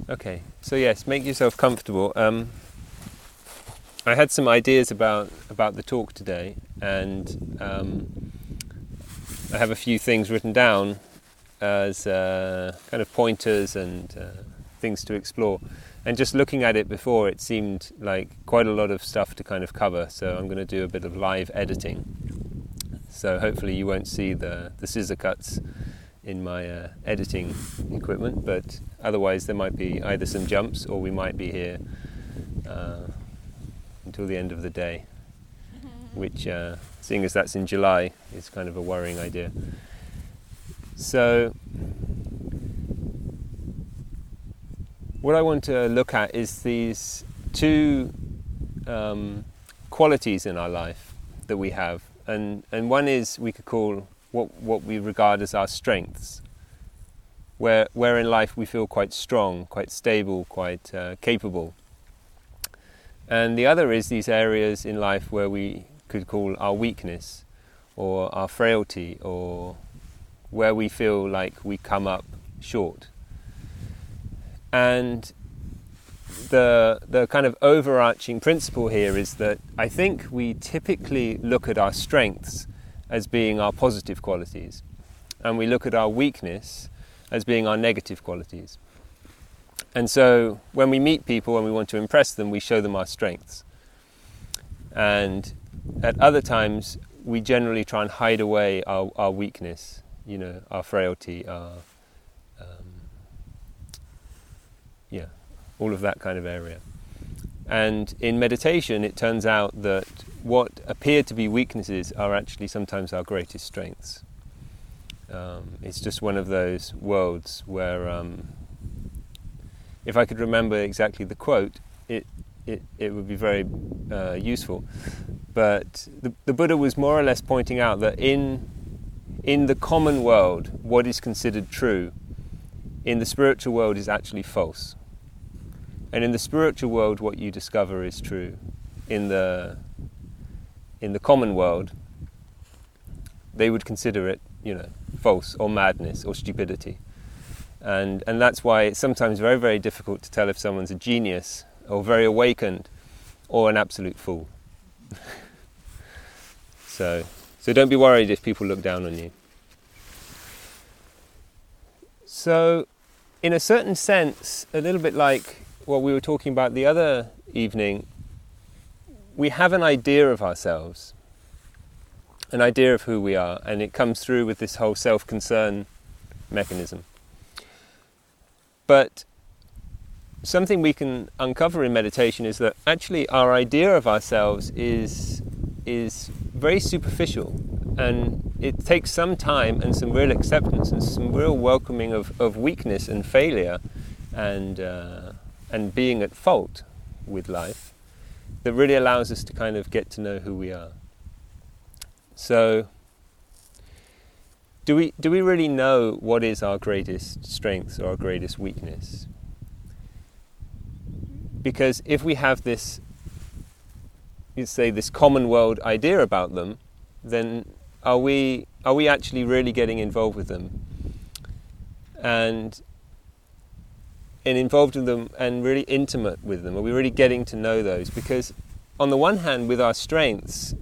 Okay, so yes, make yourself comfortable. I had some ideas about the talk today, and I have a few things written down as kind of pointers and things to explore. And just looking at it before, it seemed like quite a lot of stuff to kind of cover, so I'm going to do a bit of live editing. So hopefully you won't see the scissor cuts in my editing equipment, but otherwise there might be either some jumps or we might be here until the end of the day, which, seeing as that's in July, is kind of a worrying idea. So what I want to look at is these two qualities in our life that we have, and one is we could call what we regard as our strengths, where in life we feel quite strong, quite stable, quite capable. And the other is these areas in life where we could call our weakness or our frailty, or where we feel like we come up short. And the kind of overarching principle here is that I think we typically look at our strengths as being our positive qualities, and we look at our weakness as being our negative qualities. And so when we meet people and we want to impress them, we show them our strengths. And at other times, we generally try and hide away our weakness, our frailty, all of that kind of area. And in meditation, it turns out that what appear to be weaknesses are actually sometimes our greatest strengths. It's just one of those worlds where, if I could remember exactly the quote, it would be very useful. But the Buddha was more or less pointing out that in the common world, what is considered true, in the spiritual world is actually false. And in the spiritual world, what you discover is true. In the common world, they would consider it, false or madness or stupidity. And that's why it's sometimes very, very difficult to tell if someone's a genius or very awakened or an absolute fool. So don't be worried if people look down on you. So in a certain sense, a little bit like what we were talking about the other evening, we have an idea of ourselves, an idea of who we are, and it comes through with this whole self-concern mechanism. But something we can uncover in meditation is that actually our idea of ourselves is very superficial, and it takes some time and some real acceptance and some real welcoming of weakness and failure and being at fault with life that really allows us to kind of get to know who we are. So do we really know what is our greatest strength or our greatest weakness? Because if we have this, you'd say, this common world idea about them, then are we actually really getting involved with them? And involved in them and really intimate with them? Are we really getting to know those? Because on the one hand, with our strengths,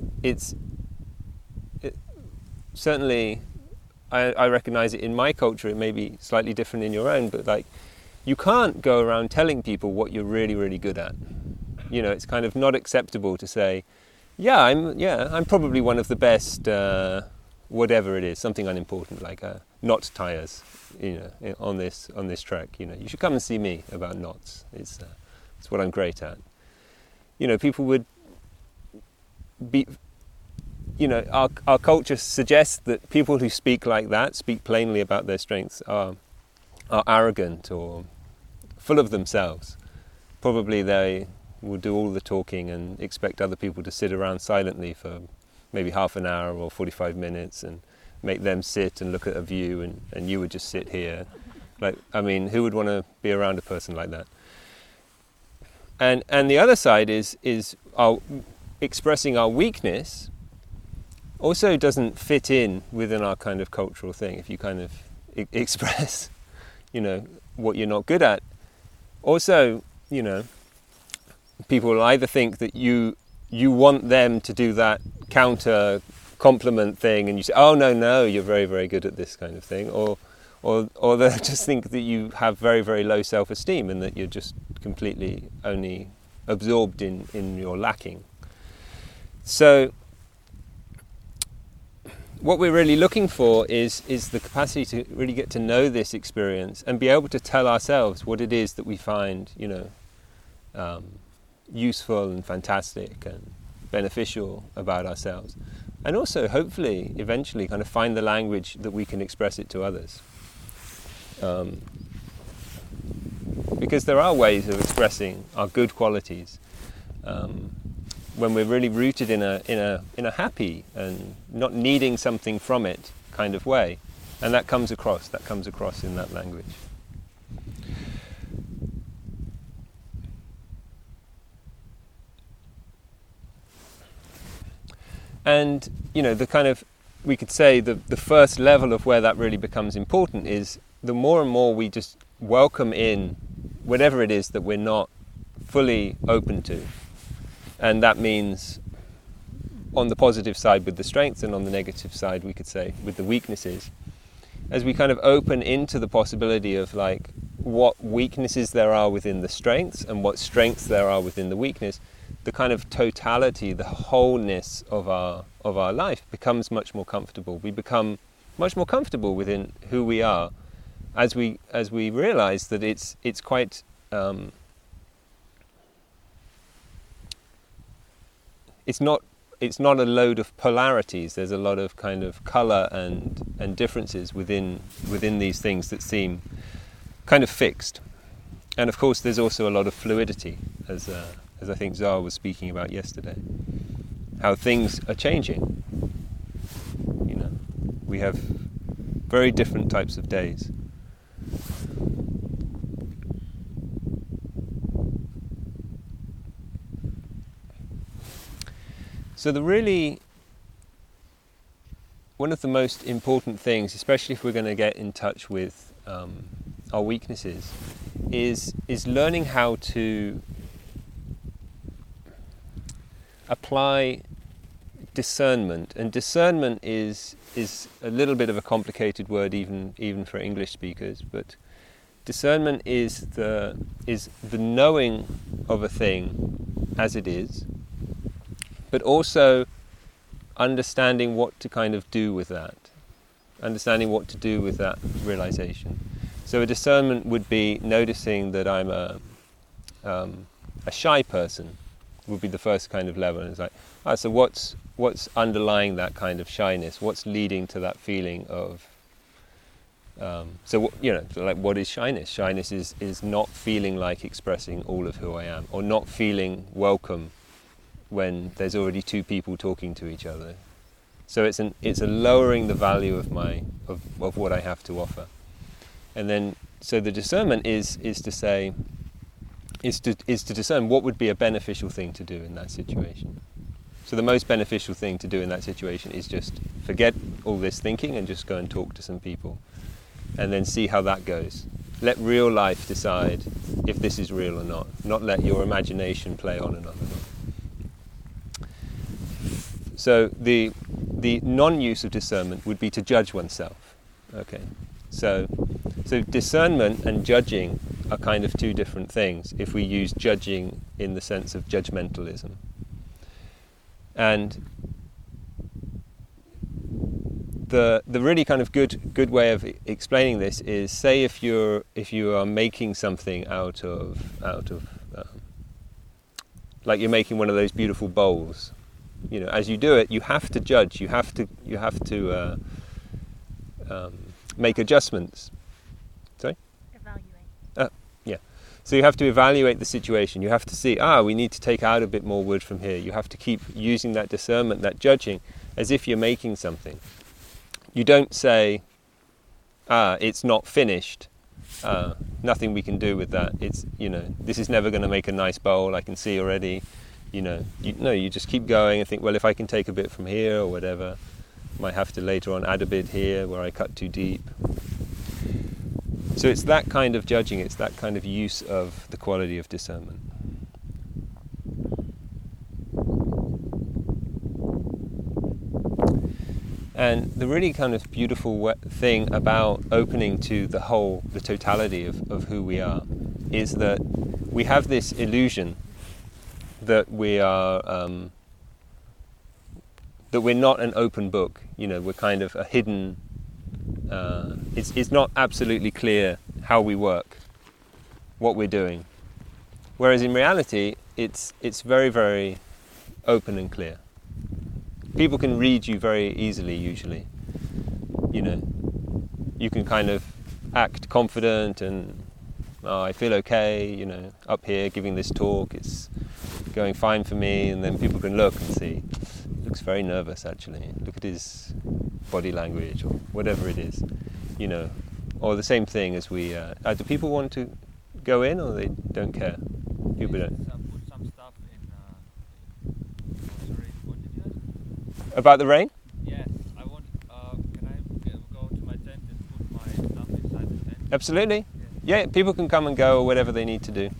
certainly I recognize it in my culture, it may be slightly different in your own, but like, you can't go around telling people what you're really, really good at. It's kind of not acceptable to say, I'm probably one of the best, whatever it is, something unimportant, like knot tires, on this track. You should come and see me about knots. It's what I'm great at. People would be, our culture suggests that people who speak like that, speak plainly about their strengths, are arrogant or full of themselves. Probably they will do all the talking and expect other people to sit around silently for maybe half an hour or 45 minutes and make them sit and look at a view, and you would just sit here. Who would want to be around a person like that? And the other side is our expressing our weakness also doesn't fit in within our kind of cultural thing. If you kind of express, what you're not good at, Also, people will either think that you want them to do that counter compliment thing, and you say, "Oh no, you're very, very good at this kind of thing," or they'll just think that you have very, very low self-esteem and that you're just completely only absorbed in your lacking. So what we're really looking for is the capacity to really get to know this experience and be able to tell ourselves what it is that we find, useful and fantastic and beneficial about ourselves. And also, hopefully, eventually, kind of find the language that we can express it to others. Because there are ways of expressing our good qualities when we're really rooted in a happy and not needing something from it kind of way, and that comes across in that language. And the kind of, we could say the first level of where that really becomes important is the more and more we just welcome in whatever it is that we're not fully open to. And that means on the positive side with the strengths, and on the negative side, we could say, with the weaknesses. As we kind of open into the possibility of like what weaknesses there are within the strengths and what strengths there are within the weakness, the kind of totality, the wholeness of our life becomes much more comfortable. We become much more comfortable within who we are as we realize that it's quite it's not a load of polarities. There's a lot of kind of color and differences within these things that seem kind of fixed. And of course there's also a lot of fluidity, as I think Zara was speaking about yesterday, how things are changing. We have very different types of days. So one of the most important things, especially if we're going to get in touch with our weaknesses, is learning how to apply discernment. And discernment is a little bit of a complicated word even for English speakers, but discernment is the knowing of a thing as it is, but also understanding what to kind of do with that, understanding what to do with that realization. So a discernment would be noticing that I'm a shy person, would be the first kind of level. And it's like, so what's underlying that kind of shyness? What's leading to that feeling of like what is shyness? Shyness is not feeling like expressing all of who I am, or not feeling welcome when there's already two people talking to each other. So it's a lowering the value of what I have to offer. And then so the discernment is to discern what would be a beneficial thing to do in that situation. So the most beneficial thing to do in that situation is just forget all this thinking and just go and talk to some people, and then see how that goes. Let real life decide if this is real or not. Not let your imagination play on and on and on. So the non-use of discernment would be to judge oneself. Okay, so discernment and judging are kind of two different things if we use judging in the sense of judgmentalism. And the really kind of good way of explaining this is, say if you are making something out of like you're making one of those beautiful bowls. As you do it, you have to judge. You have to make adjustments. Sorry? Evaluate. Yeah. So you have to evaluate the situation. You have to see, we need to take out a bit more wood from here. You have to keep using that discernment, that judging, as if you're making something. You don't say, it's not finished. Nothing we can do with that. It's, this is never going to make a nice bowl. I can see already. You just keep going and think, well, if I can take a bit from here or whatever, might have to later on add a bit here where I cut too deep. So it's that kind of judging, it's that kind of use of the quality of discernment. And the really kind of beautiful thing about opening to the whole, the totality of who we are, is that we have this illusion that we are, that we're not an open book. You know, we're kind of a hidden. It's not absolutely clear how we work, what we're doing. Whereas in reality, it's very, very open and clear. People can read you very easily, usually. You know, you can kind of act confident and, oh, I feel okay, you know, up here giving this talk, it's going fine for me, and then people can look and see, looks very nervous actually, look at his body language or whatever it is, you know. Or the same thing as we, do people want to go in or they don't care? People don't. Put some stuff in, sorry, what did you ask? About the rain? Yes, I want, can I go to my tent and put my stuff inside the tent? Absolutely. Yeah. Yeah, people can come and go or whatever they need to do.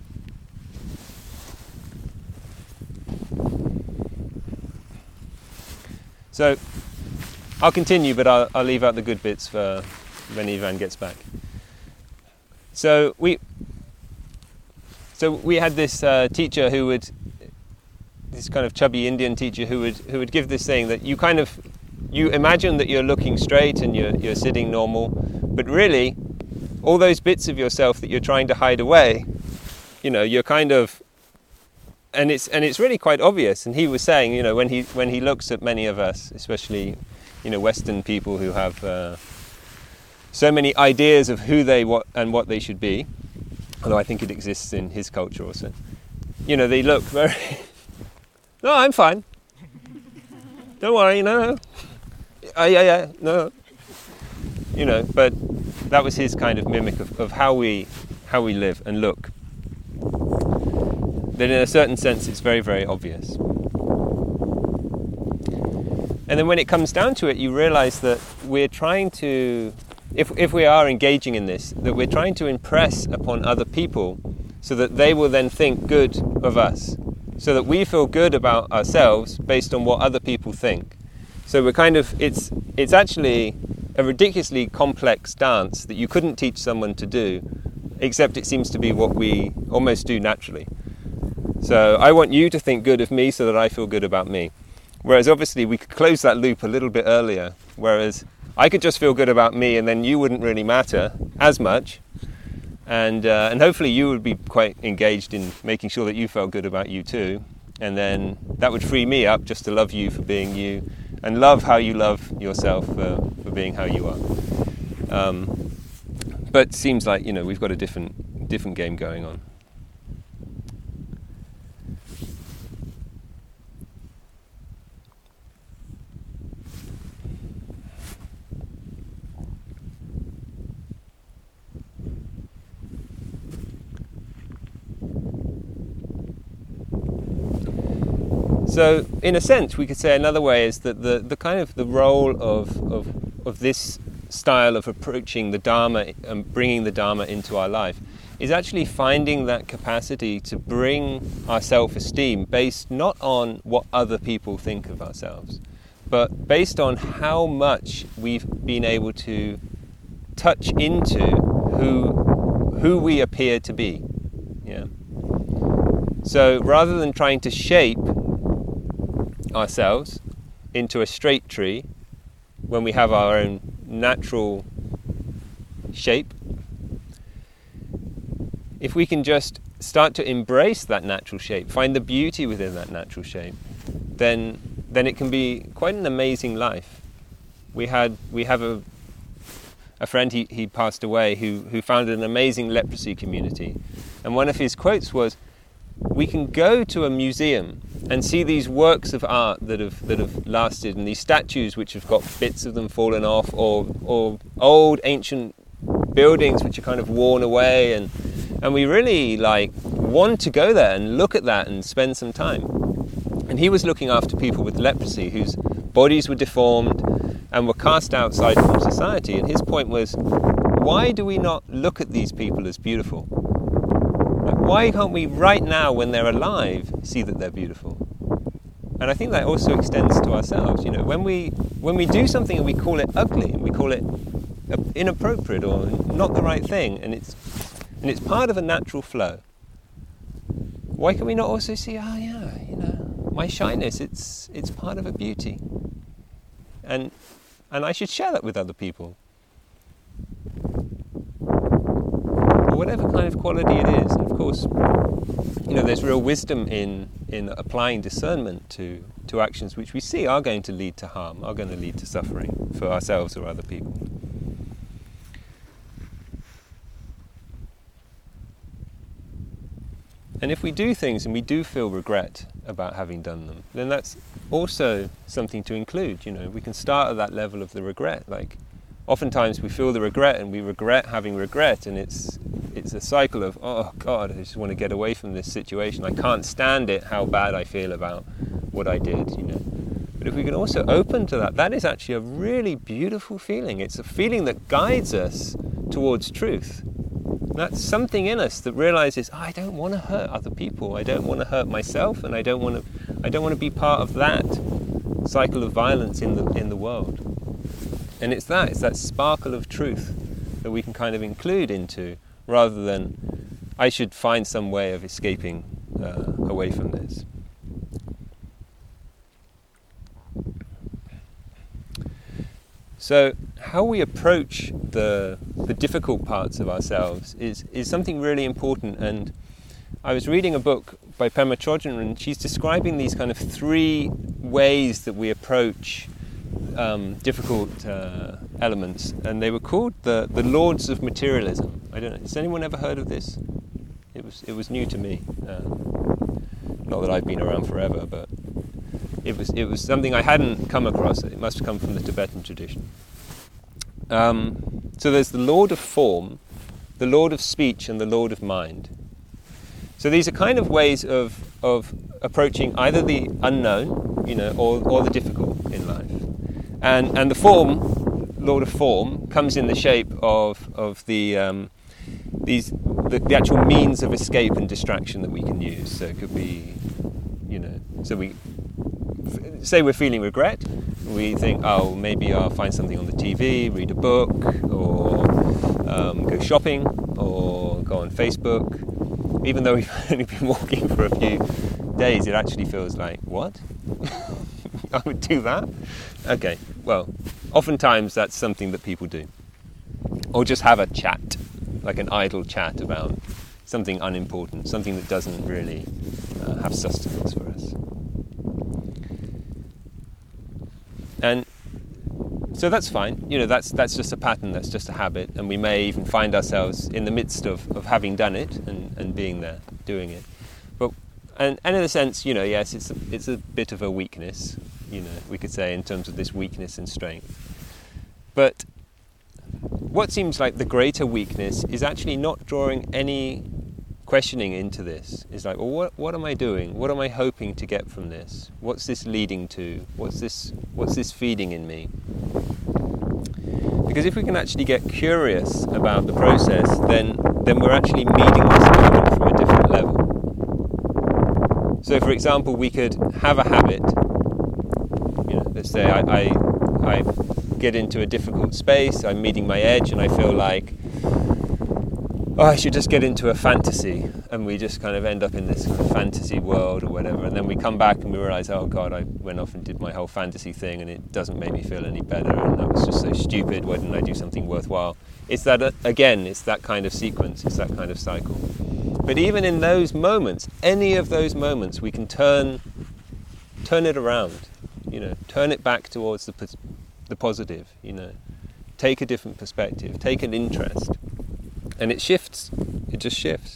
So, I'll continue, but I'll leave out the good bits for when Ivan gets back. So we had this teacher who would, this kind of chubby Indian teacher who would give this thing that you imagine that you're looking straight and you're sitting normal, but really all those bits of yourself that you're trying to hide away, you know, you're kind of, and it's really quite obvious. And he was saying, you know, when he looks at many of us, especially, you know, Western people who have so many ideas of who they what they should be, although I think it exists in his culture also. You know, they look very. No, I'm fine. Don't worry, no. Yeah, no. You know, but that was his kind of mimic of how we live and look. That in a certain sense it's very, very obvious. And then when it comes down to it, you realize that we're trying to, if we are engaging in this, that we're trying to impress upon other people so that they will then think good of us, so that we feel good about ourselves based on what other people think. So we're kind of, it's actually a ridiculously complex dance that you couldn't teach someone to do, except it seems to be what we almost do naturally. So I want you to think good of me so that I feel good about me. Whereas obviously we could close that loop a little bit earlier, whereas I could just feel good about me and then you wouldn't really matter as much. And hopefully you would be quite engaged in making sure that you felt good about you too. And then that would free me up just to love you for being you and love how you love yourself for being how you are. But it seems like, you know, we've got a different game going on. So, in a sense, we could say another way is that the kind of the role of this style of approaching the Dharma and bringing the Dharma into our life is actually finding that capacity to bring our self-esteem based not on what other people think of ourselves, but based on how much we've been able to touch into who we appear to be. Yeah. So rather than trying to shape ourselves into a straight tree when we have our own natural shape, if we can just start to embrace that natural shape, find the beauty within that natural shape, then it can be quite an amazing life. We have a friend, he passed away, who founded an amazing leprosy community, and one of his quotes was, "We can go to a museum and see these works of art that have lasted, and these statues which have got bits of them fallen off, or old ancient buildings which are kind of worn away, and we really want to go there and look at that and spend some time." And he was looking after people with leprosy whose bodies were deformed and were cast outside from society. And his point was, why do we not look at these people as beautiful? Like, why can't we right now, when they're alive, see that they're beautiful? And I think that also extends to ourselves. When we do something and we call it ugly, and we call it inappropriate or not the right thing, and it's part of a natural flow. Why can we not also see, my shyness, it's part of a beauty, and I should share that with other people, or whatever kind of quality it is. And of course, there's real wisdom in applying discernment to actions which we see are going to lead to harm, are going to lead to suffering for ourselves or other people. And if we do things and we do feel regret about having done them, then that's also something to include. We can start at that level of the regret. Like, oftentimes we feel the regret and we regret having regret, and it's a cycle of, oh God, I just want to get away from this situation. I can't stand it, how bad I feel about what I did, But if we can also open to that, that is actually a really beautiful feeling. It's a feeling that guides us towards truth. That's something in us that realizes, I don't want to hurt other people. I don't want to hurt myself, and I don't want to be part of that cycle of violence in the world. And it's that sparkle of truth that we can kind of include into, rather than I should find some way of escaping away from this. So how we approach the difficult parts of ourselves is something really important. And I was reading a book by Pema Chodron, and she's describing these kind of 3 ways that we approach difficult elements, and they were called the Lords of Materialism. I don't know, has anyone ever heard of this? It was new to me. Not that I've been around forever, but it was something I hadn't come across. It must have come from the Tibetan tradition. So there's the Lord of Form, the Lord of Speech, and the Lord of Mind. So these are kind of ways of approaching either the unknown, or the difficult in life. And the form, Lord of Form, comes in the shape of the actual means of escape and distraction that we can use. So it could be, so we say we're feeling regret. We think, oh, maybe I'll find something on the TV, read a book, or go shopping, or go on Facebook. Even though we've only been walking for a few days, it actually feels like, what? I would do that? Okay, well, oftentimes that's something that people do. Or just have a chat, like an idle chat about something unimportant, something that doesn't really have sustenance for us. And so that's fine, that's just a pattern, that's just a habit, and we may even find ourselves in the midst of having done it and being there, doing it. But and in a sense, yes, it's a bit of a weakness, we could say, in terms of this weakness and strength. But what seems like the greater weakness is actually not drawing any questioning into this. It's like, well, what am I doing? What am I hoping to get from this? What's this leading to? What's this feeding in me? Because if we can actually get curious about the process, then we're actually meeting this moment from a different level. So, for example, we could have a habit. Let's say I get into a difficult space. I'm meeting my edge, and I feel like, I should just get into a fantasy, and we just kind of end up in this kind of fantasy world or whatever, and then we come back and we realise, oh God, I went off and did my whole fantasy thing and it doesn't make me feel any better, and that was just so stupid, why didn't I do something worthwhile? It's that, again, it's that kind of sequence, it's that kind of cycle. But even in those moments, any of those moments, we can turn it around, turn it back towards the positive, take a different perspective, take an interest. And it shifts, it just shifts.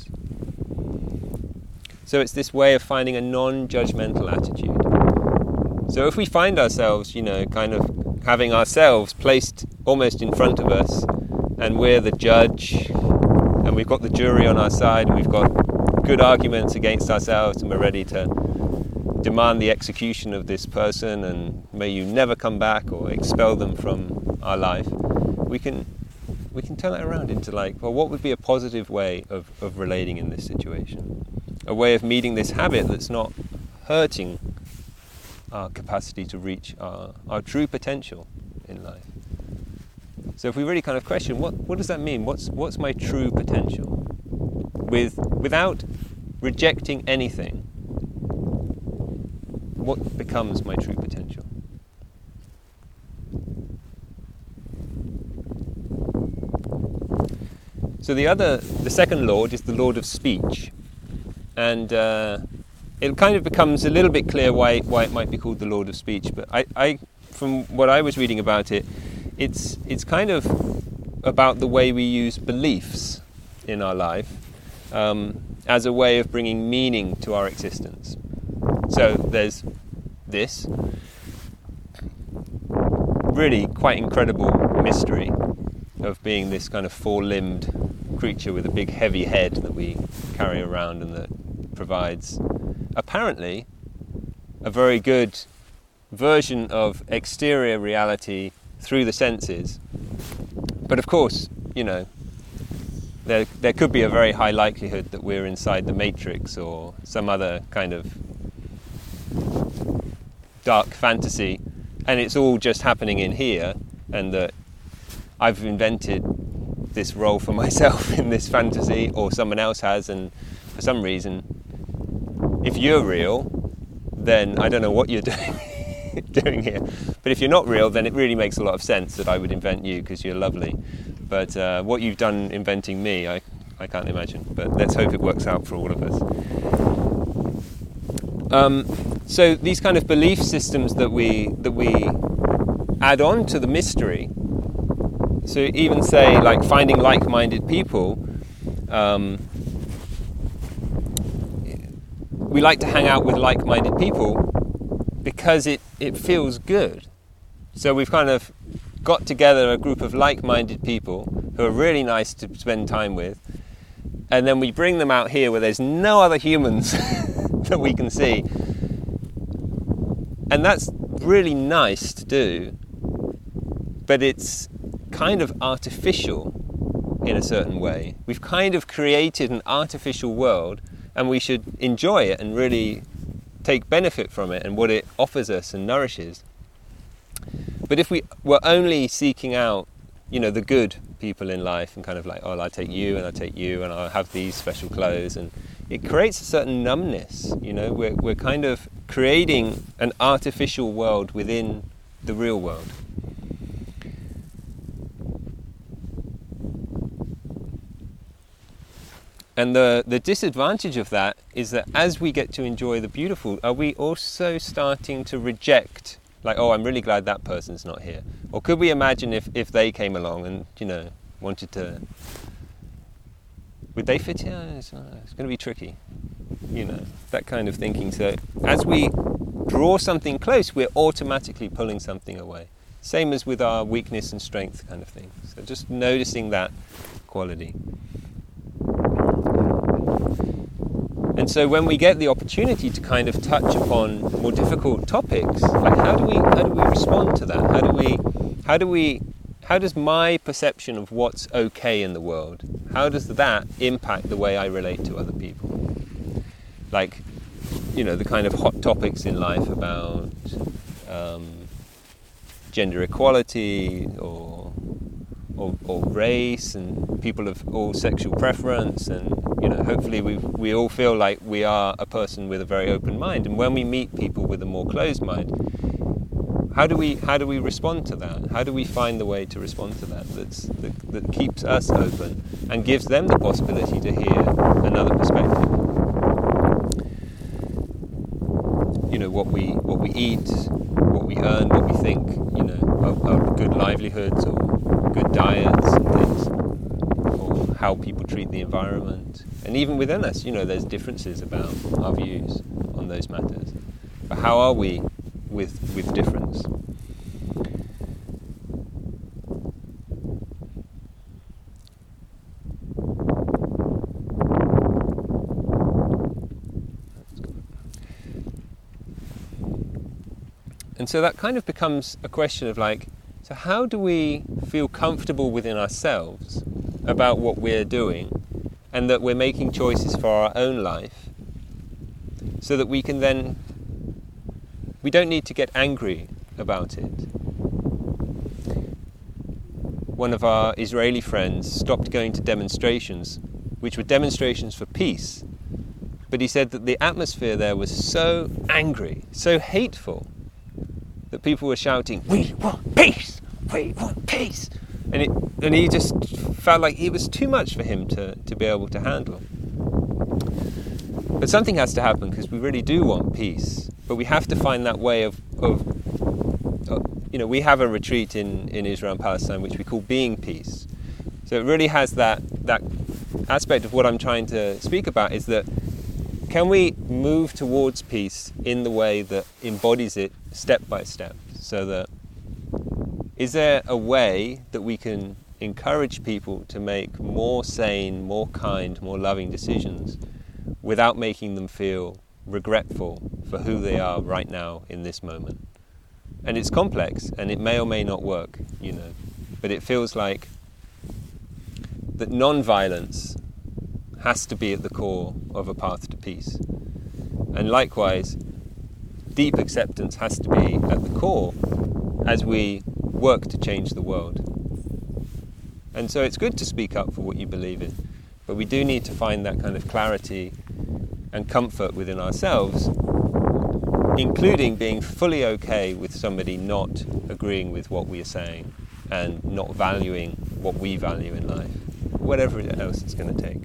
So it's this way of finding a non-judgmental attitude. So if we find ourselves, kind of having ourselves placed almost in front of us, and we're the judge, and we've got the jury on our side, and we've got good arguments against ourselves, and we're ready to demand the execution of this person, and may you never come back, or expel them from our life, we can we can turn it around into like, well, what would be a positive way of relating in this situation? A way of meeting this habit that's not hurting our capacity to reach our true potential in life. So if we really kind of question, what does that mean? What's my true potential? Without rejecting anything, what becomes my true potential? So the second Lord is the Lord of speech, and it kind of becomes a little bit clear why it might be called the Lord of speech. But I from what I was reading about it, it's kind of about the way we use beliefs in our life as a way of bringing meaning to our existence. So there's this really quite incredible mystery of being this kind of four-limbed creature with a big heavy head that we carry around and that provides apparently a very good version of exterior reality through the senses. But of course, you know, there could be a very high likelihood that we're inside the Matrix or some other kind of dark fantasy, and it's all just happening in here, and that I've invented this role for myself in this fantasy, or someone else has, and for some reason, if you're real, then I don't know what you're doing here. But if you're not real, then it really makes a lot of sense that I would invent you because you're lovely. But what you've done inventing me, I can't imagine. But let's hope it works out for all of us. So these kind of belief systems that we add on to the mystery. So even say like finding like-minded people, we like to hang out with like-minded people because it feels good. So we've kind of got together a group of like-minded people who are really nice to spend time with, and then we bring them out here where there's no other humans that we can see. And that's really nice to do, but it's kind of artificial in a certain way. We've kind of created an artificial world, and we should enjoy it and really take benefit from it and what it offers us and nourishes. But if we were only seeking out, you know, the good people in life and kind of like, oh, I'll take you and I'll take you and I'll have these special clothes, and it creates a certain numbness, you know. We're kind of creating an artificial world within the real world. And the disadvantage of that is that as we get to enjoy the beautiful, are we also starting to reject, like, oh, I'm really glad that person's not here? Or could we imagine if they came along and, you know, wanted to, would they fit here? It's going to be tricky, you know, that kind of thinking. So as we draw something close, we're automatically pulling something away. Same as with our weakness and strength kind of thing. So just noticing that quality. And so when we get the opportunity to kind of touch upon more difficult topics, like how do we respond to that? How does my perception of what's okay in the world, how does that impact the way I relate to other people? Like, you know, the kind of hot topics in life about gender equality or race and people of all sexual preference, and you know, hopefully we all feel like we are a person with a very open mind, and when we meet people with a more closed mind, how do we respond to that? How do we find the way to respond to that that keeps us open and gives them the possibility to hear another perspective? You know, what we eat, what we earn, what we think, you know, are good livelihoods or good diets and things, or how people treat the environment. And even within us, you know, there's differences about our views on those matters. But how are we with difference? And so that kind of becomes a question of like, so how do we feel comfortable within ourselves about what we're doing, and that we're making choices for our own life, so that we can then, we don't need to get angry about it. One of our Israeli friends stopped going to demonstrations, which were demonstrations for peace, but he said that the atmosphere there was so angry, so hateful, that people were shouting, "We want peace! We want peace!" And he just felt like it was too much for him to be able to handle. But something has to happen, because we really do want peace. But we have to find that way of we have a retreat in Israel and Palestine which we call Being Peace. So it really has that aspect of what I'm trying to speak about, is that can we move towards peace in the way that embodies it step by step? So that, is there a way that we can encourage people to make more sane, more kind, more loving decisions without making them feel regretful for who they are right now in this moment? And it's complex, and it may or may not work, but it feels like that non-violence has to be at the core of a path to peace. And likewise, deep acceptance has to be at the core as we work to change the world. And so it's good to speak up for what you believe in, but we do need to find that kind of clarity and comfort within ourselves, including being fully okay with somebody not agreeing with what we are saying and not valuing what we value in life, whatever else it's going to take.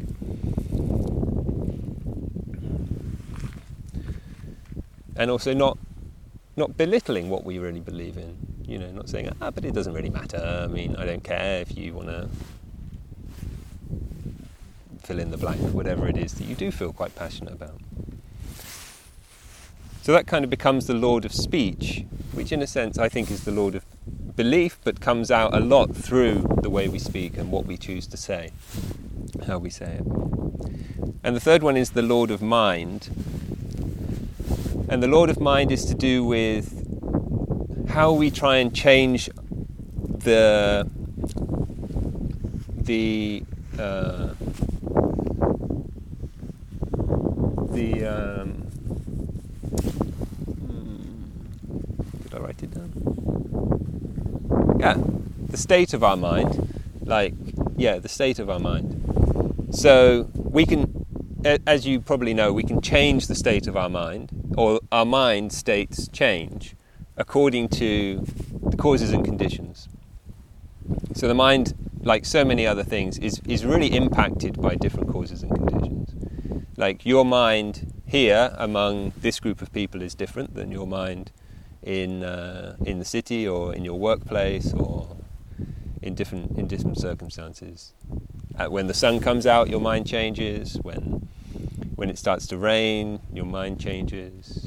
And also not belittling what we really believe in, not saying, but it doesn't really matter, I don't care if you want to fill in the blank, whatever it is that you do feel quite passionate about. So that kind of becomes the Lord of speech, which in a sense I think is the Lord of belief, but comes out a lot through the way we speak and what we choose to say, how we say it. And the third one is the Lord of mind. And the Lord of mind is to do with how we try and change the did I write it down? Yeah, the state of our mind. The state of our mind. So we can, as you probably know, we can change the state of our mind, or our mind states change according to the causes and conditions. So the mind, like so many other things, is really impacted by different causes and conditions. Like your mind here among this group of people is different than your mind in the city or in your workplace or in different circumstances. When the sun comes out, your mind changes. When it starts to rain, your mind changes.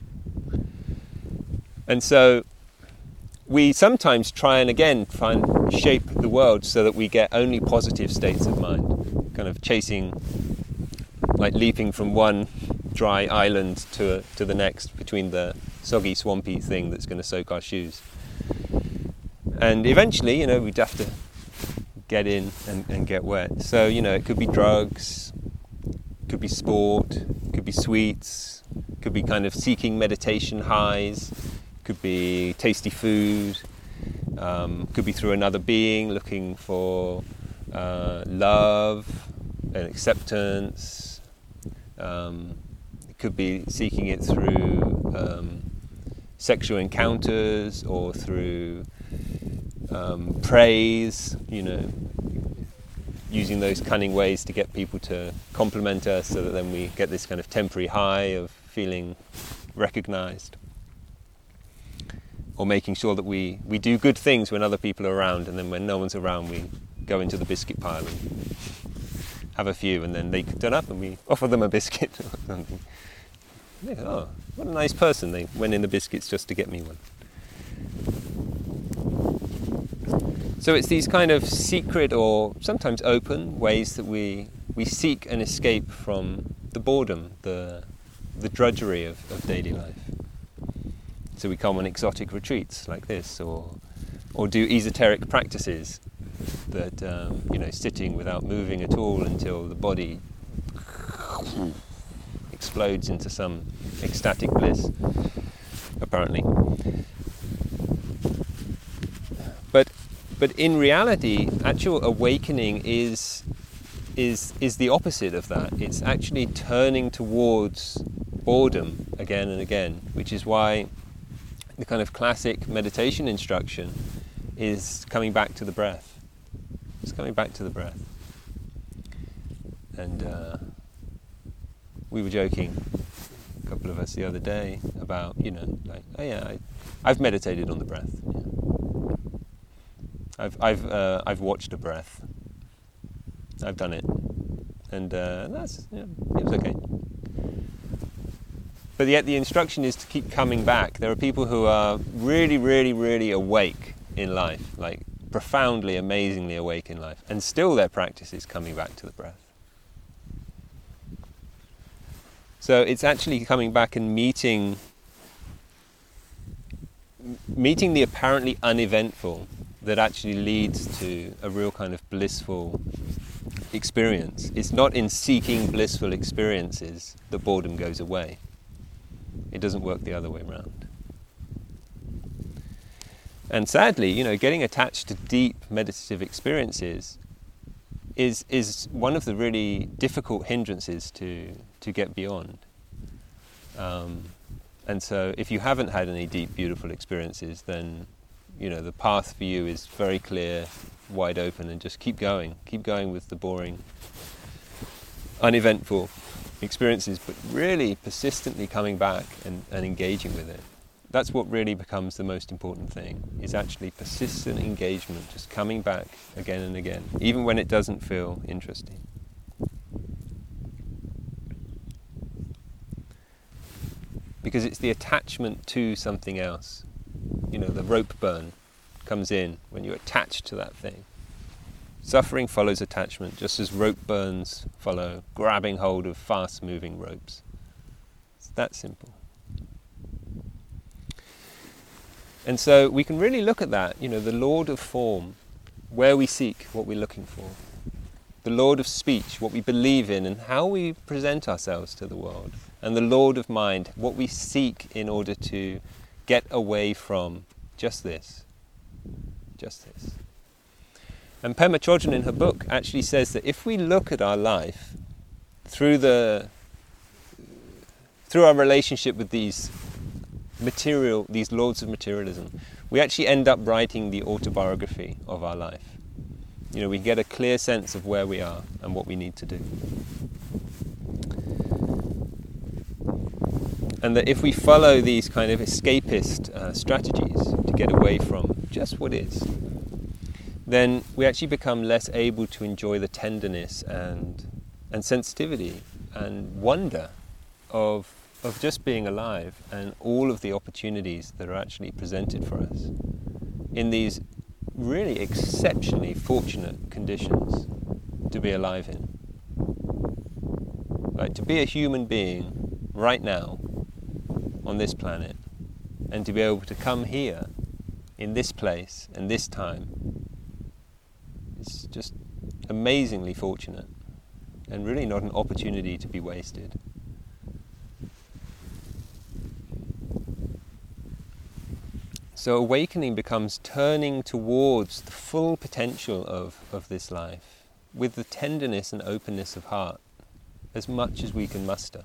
And so we sometimes try and again shape the world so that we get only positive states of mind, kind of chasing, like leaping from one dry island to the next between the soggy, swampy thing that's going to soak our shoes. And eventually, we'd have to get in and get wet. So, it could be drugs, could be sport, could be sweets, could be kind of seeking meditation highs, could be tasty food, could be through another being looking for love and acceptance. It could be seeking it through sexual encounters or through praise, using those cunning ways to get people to compliment us so that then we get this kind of temporary high of feeling recognized. Or making sure that we do good things when other people are around, and then when no one's around we go into the biscuit pile and have a few, and then they turn up and we offer them a biscuit or something. Yeah, oh, what a nice person, they went in the biscuits just to get me one. So it's these kind of secret or sometimes open ways that we seek an escape from the boredom, the drudgery of daily life. So we come on exotic retreats like this, or do esoteric practices that sitting without moving at all until the body explodes into some ecstatic bliss, apparently. But in reality, actual awakening is the opposite of that. It's actually turning towards boredom again and again, which is why the kind of classic meditation instruction is coming back to the breath. It's coming back to the breath. And we were joking, a couple of us the other day, about, I've meditated on the breath. I've watched a breath. I've done it, and it was okay. But yet the instruction is to keep coming back. There are people who are really, really, really awake in life, like profoundly, amazingly awake in life, and still their practice is coming back to the breath. So it's actually coming back and meeting the apparently uneventful that actually leads to a real kind of blissful experience. It's not in seeking blissful experiences that boredom goes away. It doesn't work the other way around. And sadly, getting attached to deep meditative experiences is one of the really difficult hindrances to get beyond. And so if you haven't had any deep, beautiful experiences, then the path for you is very clear, wide open, and just keep going with the boring, uneventful experiences, but really persistently coming back and engaging with it. That's what really becomes the most important thing, is actually persistent engagement, just coming back again and again, even when it doesn't feel interesting. Because it's the attachment to something else. The rope burn comes in when you're attached to that thing. Suffering follows attachment, just as rope burns follow grabbing hold of fast-moving ropes. It's that simple. And so we can really look at that, the Lord of form, where we seek what we're looking for. The Lord of speech, what we believe in and how we present ourselves to the world. And the Lord of mind, what we seek in order to get away from just this. Just this. And Pema Chodron in her book actually says that if we look at our life through our relationship with these lords of materialism, we actually end up writing the autobiography of our life. We get a clear sense of where we are and what we need to do. And that if we follow these kind of escapist strategies to get away from just what is, then we actually become less able to enjoy the tenderness and sensitivity and wonder of just being alive and all of the opportunities that are actually presented for us in these really exceptionally fortunate conditions to be alive in. Like, to be a human being right now on this planet, and to be able to come here in this place and this time, it's just amazingly fortunate and really not an opportunity to be wasted. So awakening becomes turning towards the full potential of this life with the tenderness and openness of heart as much as we can muster.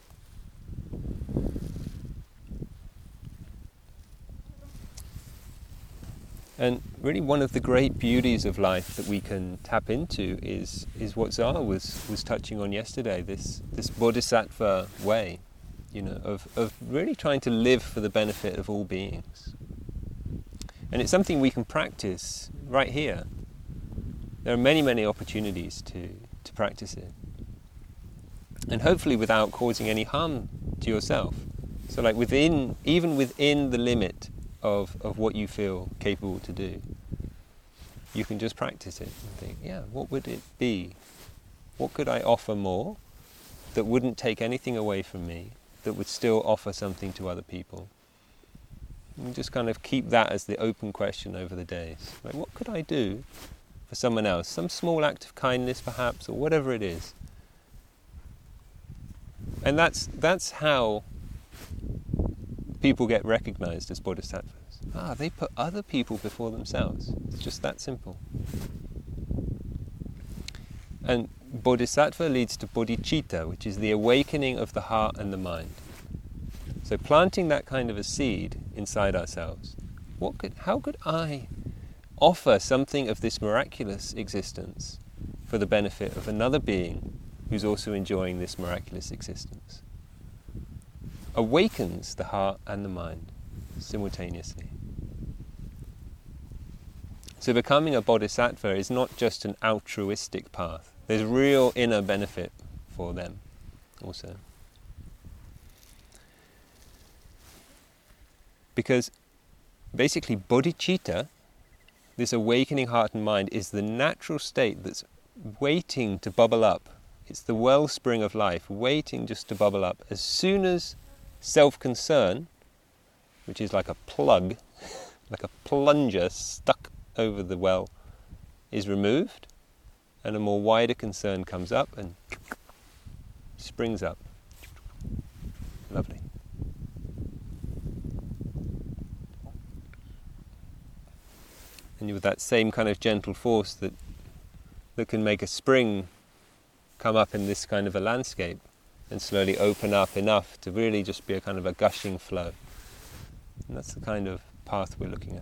And really one of the great beauties of life that we can tap into is what Zara was touching on yesterday, this bodhisattva way, of really trying to live for the benefit of all beings. And it's something we can practice right here. There are many, many opportunities to practice it. And hopefully without causing any harm to yourself. So like even within the limit of what you feel capable to do, you can just practice it and think, what would it be? What could I offer more that wouldn't take anything away from me, that would still offer something to other people? And just kind of keep that as the open question over the days. Like, what could I do for someone else, some small act of kindness perhaps, or whatever it is. And that's how people get recognized as bodhisattvas. They put other people before themselves. It's just that simple. And bodhisattva leads to bodhicitta, which is the awakening of the heart and the mind. So planting that kind of a seed inside ourselves, how could I offer something of this miraculous existence for the benefit of another being who's also enjoying this miraculous existence? Awakens the heart and the mind simultaneously. So becoming a bodhisattva is not just an altruistic path. There's real inner benefit for them also. Because basically bodhicitta, this awakening heart and mind, is the natural state that's waiting to bubble up. It's the wellspring of life, waiting just to bubble up. As soon as self-concern, which is like a plug, like a plunger stuck over the well, is removed, and a more wider concern comes up and springs up. Lovely. And with that same kind of gentle force that can make a spring come up in this kind of a landscape and slowly open up enough to really just be a kind of a gushing flow. And that's the kind of path we're looking at.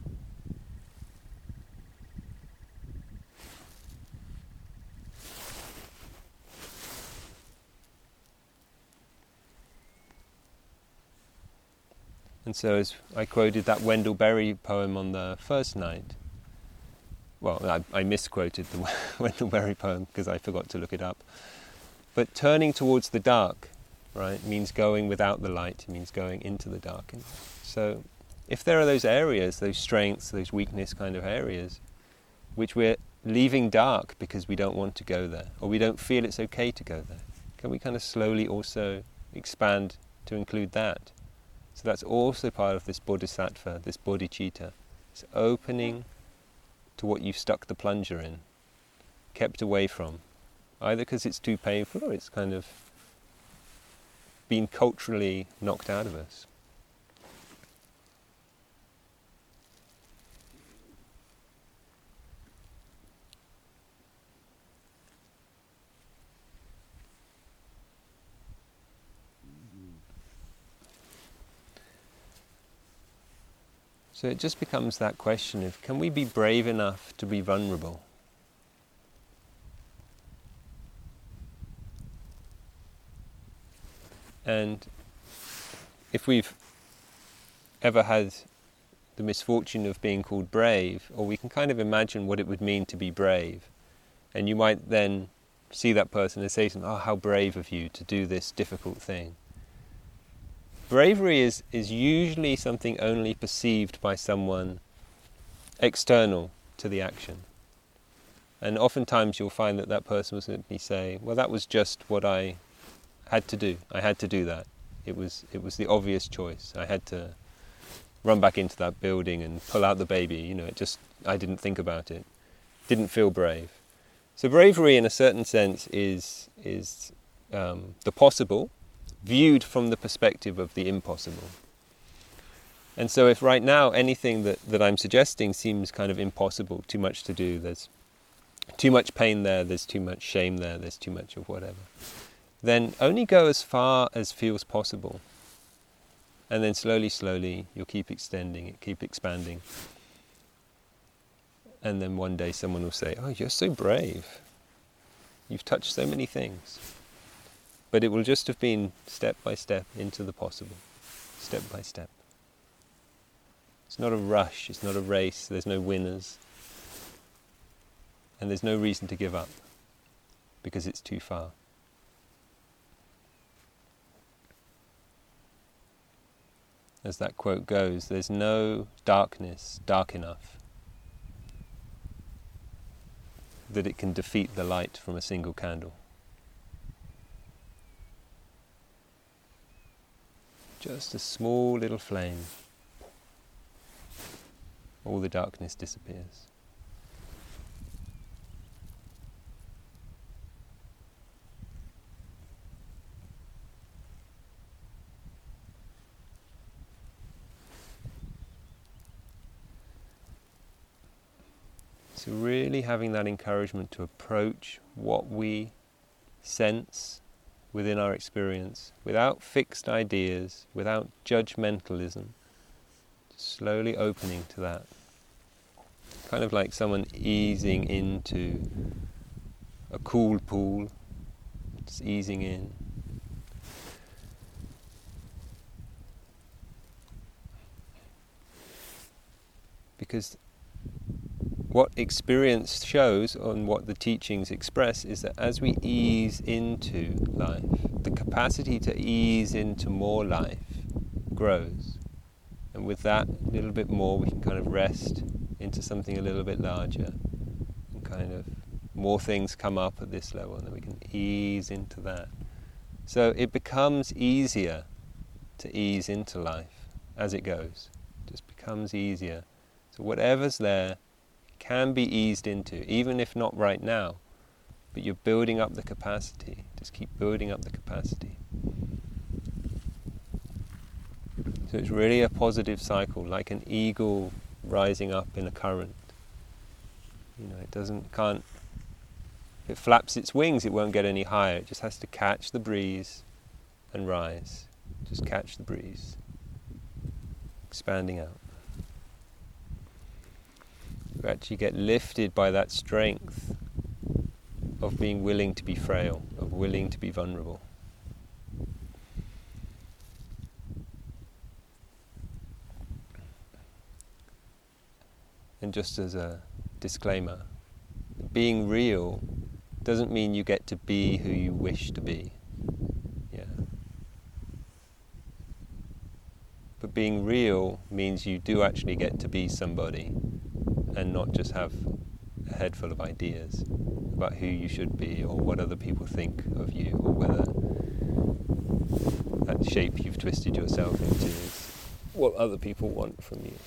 And so as I quoted that Wendell Berry poem on the first night, well, I misquoted the Wendell Berry poem because I forgot to look it up. But turning towards the dark, right, means going without the light, it means going into the dark. And so if there are those areas, those strengths, those weakness kind of areas, which we're leaving dark because we don't want to go there, or we don't feel it's okay to go there, can we kind of slowly also expand to include that? So that's also part of this bodhisattva, this bodhicitta. It's opening to what you've stuck the plunger in, kept away from, either because it's too painful or it's kind of been culturally knocked out of us. So it just becomes that question of, can we be brave enough to be vulnerable? And if we've ever had the misfortune of being called brave, or we can kind of imagine what it would mean to be brave, and you might then see that person and say something, how brave of you to do this difficult thing. Bravery is usually something only perceived by someone external to the action. And oftentimes you'll find that person will simply say, well, that was just what I had to do. I had to do that. It was the obvious choice. I had to run back into that building and pull out the baby. I didn't think about it. Didn't feel brave. So bravery in a certain sense is the possible, viewed from the perspective of the impossible. And so if right now anything that I'm suggesting seems kind of impossible, too much to do, there's too much pain there, there's too much shame there, there's too much of whatever, then only go as far as feels possible. And then slowly you'll keep extending it, keep expanding. And then one day someone will say, oh, you're so brave. You've touched so many things. But it will just have been step by step into the possible, step by step. It's not a rush, it's not a race, there's no winners. And there's no reason to give up, because it's too far. As that quote goes, there's no darkness dark enough that it can defeat the light from a single candle. Just a small little flame, all the darkness disappears. So really having that encouragement to approach what we sense within our experience without fixed ideas, without judgmentalism, slowly opening to that. Kind of like someone easing into a cool pool, just easing in. Because what experience shows and what the teachings express is that as we ease into life, the capacity to ease into more life grows. And with that, a little bit more, we can kind of rest into something a little bit larger. And kind of more things come up at this level, and then we can ease into that. So it becomes easier to ease into life as it goes. It just becomes easier. So whatever's there can be eased into, even if not right now, but you're building up the capacity. Just keep building up the capacity. So it's really a positive cycle, like an eagle rising up in a current. You know, if it flaps its wings, it won't get any higher. It just has to catch the breeze and rise. Just catch the breeze. Expanding out. You actually get lifted by that strength of being willing to be frail, of willing to be vulnerable. And just as a disclaimer, being real doesn't mean you get to be who you wish to be. Yeah. But being real means you do actually get to be somebody and not just have a head full of ideas about who you should be or what other people think of you or whether that shape you've twisted yourself into is what other people want from you.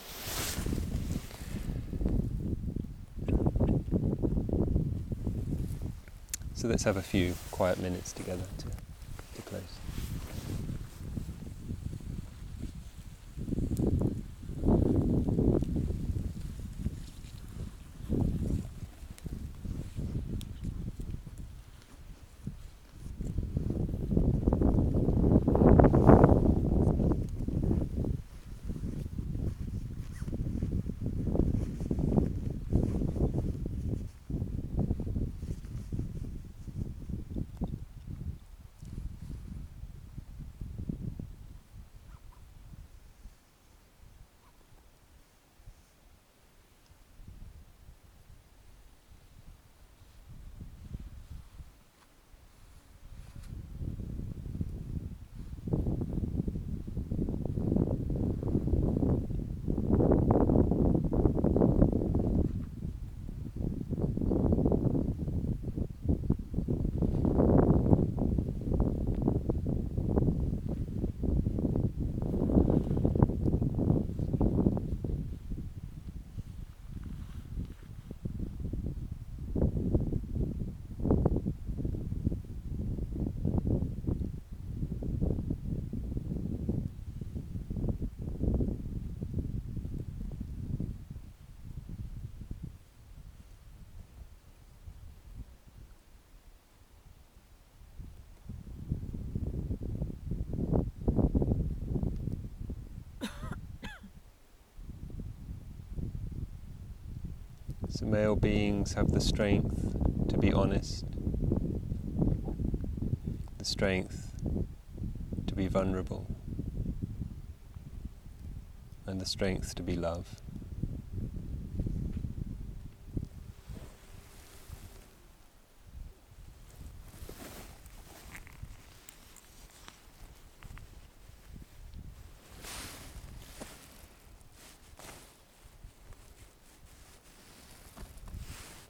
So let's have a few quiet minutes together to close. So male beings have the strength to be honest, the strength to be vulnerable, and the strength to be love.